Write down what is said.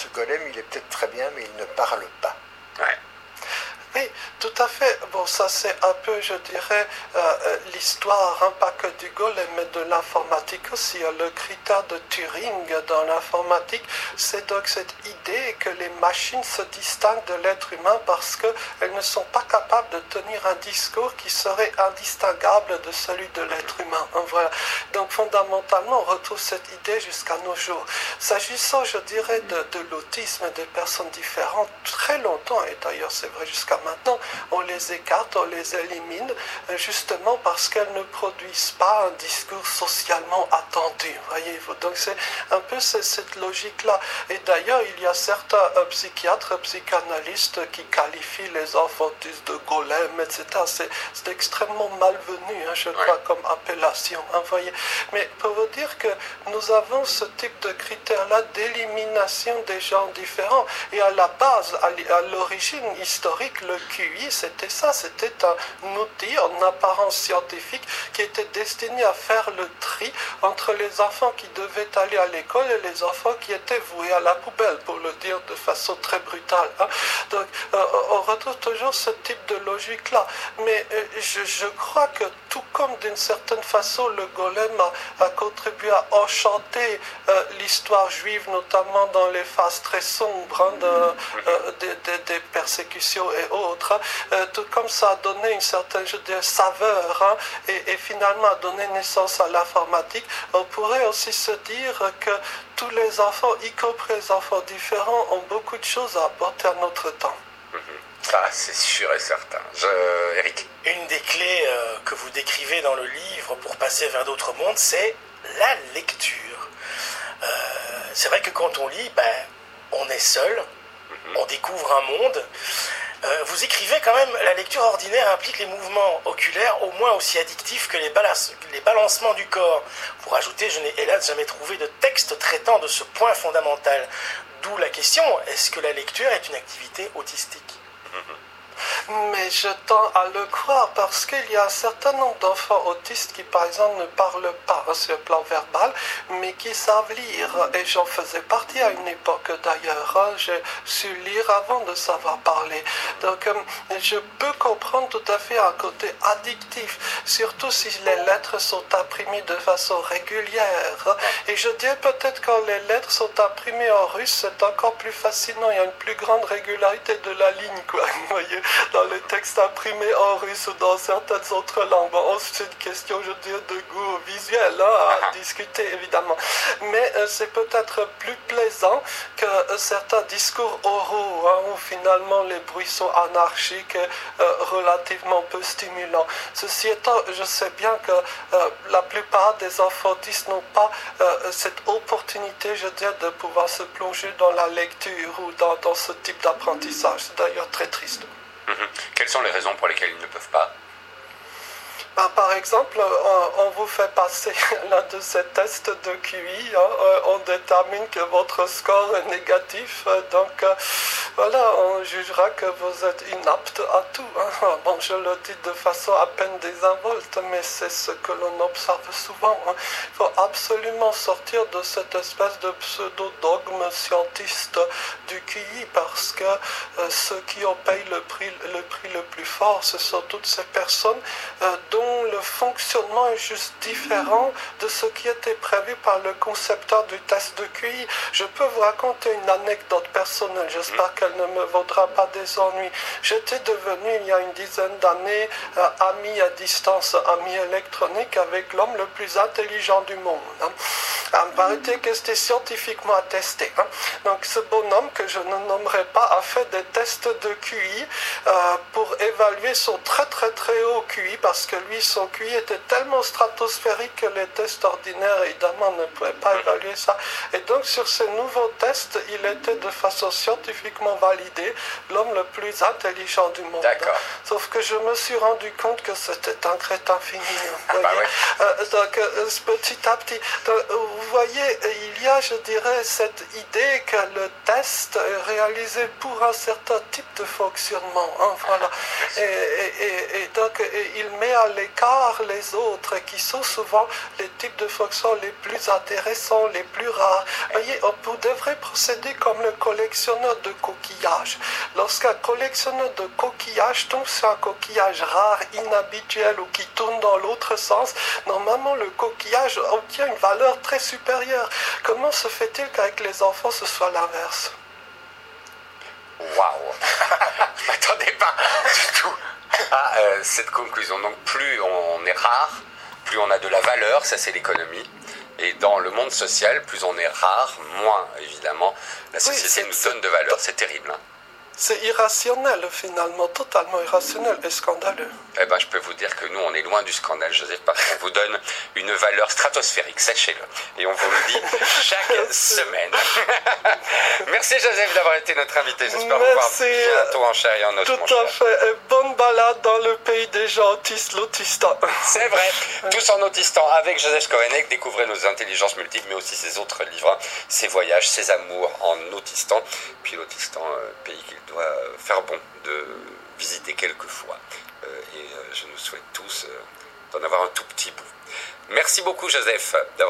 Ce golem, il est peut-être très bien, mais il ne parle pas. Ouais. Oui, tout à fait. Bon, ça c'est un peu, je dirais, l'histoire, hein, pas que du golem, mais de l'informatique aussi. Le critère de Turing dans l'informatique, c'est donc cette idée que les machines se distinguent de l'être humain parce qu'elles ne sont pas capables de tenir un discours qui serait indistinguable de celui de l'être humain. Hein, voilà. Donc fondamentalement, on retrouve cette idée jusqu'à nos jours. S'agissant, je dirais, de l'autisme et des personnes différentes, très longtemps, et d'ailleurs c'est vrai jusqu'à maintenant, on les écarte, on les élimine, justement parce qu'elles ne produisent pas un discours socialement attendu. Voyez-vous. Donc c'est un peu cette logique-là. Et d'ailleurs, il y a certains psychiatres, psychanalystes qui qualifient les enfants autistes de golem, etc. C'est extrêmement malvenu, hein, je crois, comme appellation. Hein, voyez. Mais pour vous dire que nous avons ce type de critères-là d'élimination des gens différents. Et à la base, à l'origine historique, le QI, c'était ça, c'était un outil en apparence scientifique qui était destiné à faire le tri entre les enfants qui devaient aller à l'école et les enfants qui étaient voués à la poubelle, pour le dire de façon très brutale. Hein. Donc, on retrouve toujours ce type de logique-là. Mais je crois que tout comme d'une certaine façon le golem a contribué à enchanter l'histoire juive, notamment dans les phases très sombres des persécutions et autres, tout comme ça a donné une certaine, je dirais, saveur, hein, et finalement a donné naissance à l'informatique, on pourrait aussi se dire que tous les enfants, y compris les enfants différents, ont beaucoup de choses à apporter à notre temps. Ça, c'est sûr et certain. Eric. Une des clés que vous décrivez dans le livre pour passer vers d'autres mondes, c'est la lecture. C'est vrai que quand on lit, on est seul, on découvre un monde. Vous écrivez quand même, la lecture ordinaire implique les mouvements oculaires au moins aussi addictifs que les balancements du corps. Pour ajouter, je n'ai hélas jamais trouvé de texte traitant de ce point fondamental. D'où la question, est-ce que la lecture est une activité autistique ? Mais je tends à le croire parce qu'il y a un certain nombre d'enfants autistes qui, par exemple, ne parlent pas sur le plan verbal, mais qui savent lire. Et j'en faisais partie à une époque d'ailleurs. J'ai su lire avant de savoir parler. Donc, je peux comprendre tout à fait un côté addictif, surtout si les lettres sont imprimées de façon régulière. Et je dirais peut-être quand les lettres sont imprimées en russe, c'est encore plus fascinant. Il y a une plus grande régularité de la ligne, quoi. Vous voyez, dans les textes imprimés en russe ou dans certaines autres langues. Bon, c'est une question, je dirais, de goût visuel, hein, à discuter, évidemment. Mais c'est peut-être plus plaisant que certains discours oraux, hein, où finalement les bruits sont anarchiques et relativement peu stimulants. Ceci étant, je sais bien que la plupart des enfants autistes n'ont pas cette opportunité, je dirais, de pouvoir se plonger dans la lecture ou dans ce type d'apprentissage. C'est d'ailleurs très triste. Quelles sont les raisons pour lesquelles ils ne peuvent pas ? Par exemple, on vous fait passer l'un de ces tests de QI, hein, on détermine que votre score est négatif, donc voilà, on jugera que vous êtes inapte à tout. Hein. Bon, je le dis de façon à peine désinvolte, mais c'est ce que l'on observe souvent. Hein. Il faut absolument sortir de cette espèce de pseudo-dogme scientiste du QI, parce que ceux qui en payent le prix le plus fort, ce sont toutes ces personnes dont le fonctionnement est juste différent de ce qui était prévu par le concepteur du test de QI. Je peux vous raconter une anecdote personnelle, j'espère qu'elle ne me vaudra pas des ennuis. J'étais devenu, il y a une dizaine d'années, ami à distance, ami électronique avec l'homme le plus intelligent du monde. Hein. Il paraît que c'était scientifiquement attesté. Hein. Donc ce bonhomme, que je ne nommerai pas, a fait des tests de QI pour évaluer son très très très haut QI, parce que lui, son QI était tellement stratosphérique que les tests ordinaires, évidemment, ne pouvaient pas évaluer ça. Et donc, sur ces nouveaux tests, il était de façon scientifiquement totalement validé, l'homme le plus intelligent du monde. D'accord. Sauf que je me suis rendu compte que c'était un crétin fini. Vous Bah voyez. ouais. Donc, petit à petit, vous voyez, il y a, je dirais, cette idée que le test est réalisé pour un certain type de fonctionnement. Hein, voilà. Et donc, il met à l'écart les autres qui sont souvent les types de fonctions les plus intéressants, les plus rares. Vous voyez, on devrait procéder comme le collectionneur de coquillages. Lorsqu'un collectionneur de coquillages tombe sur un coquillage rare, inhabituel ou qui tourne dans l'autre sens, normalement le coquillage obtient une valeur très supérieure. Comment se fait-il qu'avec les enfants ce soit l'inverse? Waouh. Je m'attendais pas du tout à cette conclusion. Donc plus on est rare, plus on a de la valeur, ça c'est l'économie. Et dans le monde social, plus on est rare, moins évidemment la société nous donne de valeur. C'est terrible. Hein. C'est irrationnel finalement, totalement irrationnel et scandaleux. Eh ben, je peux vous dire que nous, on est loin du scandale, Joseph, parce qu'on vous donne une valeur stratosphérique, sachez-le. Et on vous le dit chaque semaine. Merci, Joseph, d'avoir été notre invité. J'espère vous voir bientôt en chair et en os, mon cher. Tout à fait. Et bonne balade dans le pays des gens autistes, l'autistan. C'est vrai. Tous en autistan avec Joseph Skowenek. Découvrez nos intelligences multiples, mais aussi ses autres livres, ses voyages, ses amours en autistan. Puis l'autistan, pays qu'il doit faire bon de visiter quelques fois. Et je nous souhaite tous d'en avoir un tout petit bout. Merci beaucoup, Joseph, d'avoir